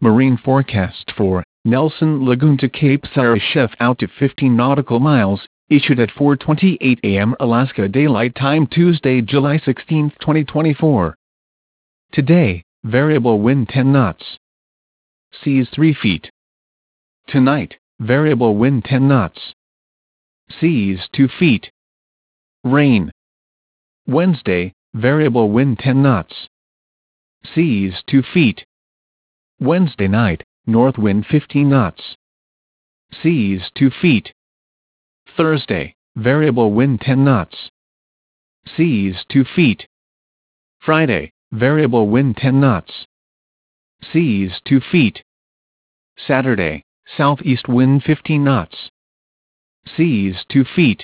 Marine forecast for Nelson Lagoon to Cape Sarashef out to 15 nautical miles, issued at 4:28 a.m. Alaska Daylight Time Tuesday, July 16, 2024. Today, variable wind 10 knots. Seas 3 feet. Tonight, variable wind 10 knots. Seas 2 feet. Rain. Wednesday, variable wind 10 knots. Seas 2 feet. Wednesday night, north wind 15 knots. Seas 2 feet. Thursday, variable wind 10 knots. Seas 2 feet. Friday, variable wind 10 knots. Seas 2 feet. Saturday, southeast wind 15 knots. Seas 2 feet.